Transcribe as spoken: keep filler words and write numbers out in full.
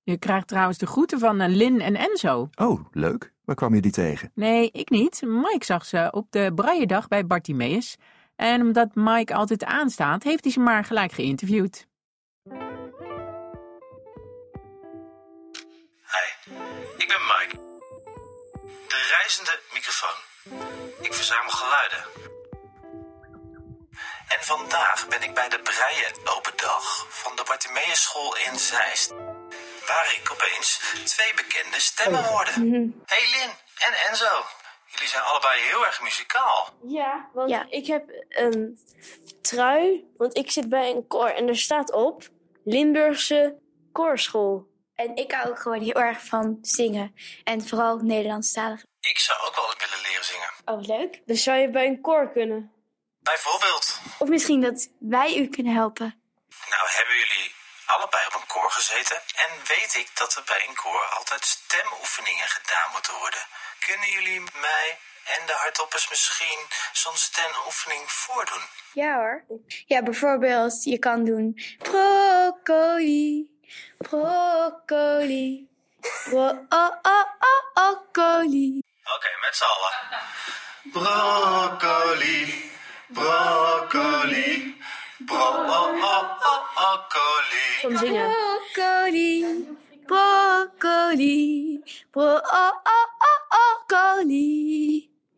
Je krijgt trouwens de groeten van uh, Lin en Enzo. Oh, leuk. Waar kwam je die tegen? Nee, ik niet. Mike zag ze op de Brailledag bij Bartimeus. En omdat Mike altijd aanstaat, heeft hij ze maar gelijk geïnterviewd. Hi, ik ben Mike. De reizende microfoon. Ik verzamel geluiden. En vandaag ben ik bij de Breien Open Dag van de Bartimeus School in Zeist. Waar ik opeens twee bekende stemmen hoorde. Hey Lin en Enzo. Jullie zijn allebei heel erg muzikaal. Ja, want Ja. ik heb een trui, want ik zit bij een koor en er staat op Limburgse koorschool. En ik hou ook gewoon heel erg van zingen. En vooral Nederlandstalig. Ik zou ook wel willen leren zingen. Oh, leuk. Dus zou je bij een koor kunnen? Bijvoorbeeld, Of misschien dat wij u kunnen helpen. nou hebben jullie allebei op een koor gezeten. En weet ik dat er bij een koor altijd stemoefeningen gedaan moeten worden. Kunnen jullie mij en de hardtoppers misschien zo'n stemoefening voordoen? Ja hoor. Ja, bijvoorbeeld je kan doen broccoli, broccoli, bro- oh, oh, oh, broccoli. Oké, met z'n allen. Broccoli, broccoli, bro- oh, oh, oh, broccoli. Van zingen. Broccoli, broccoli, bro- oh,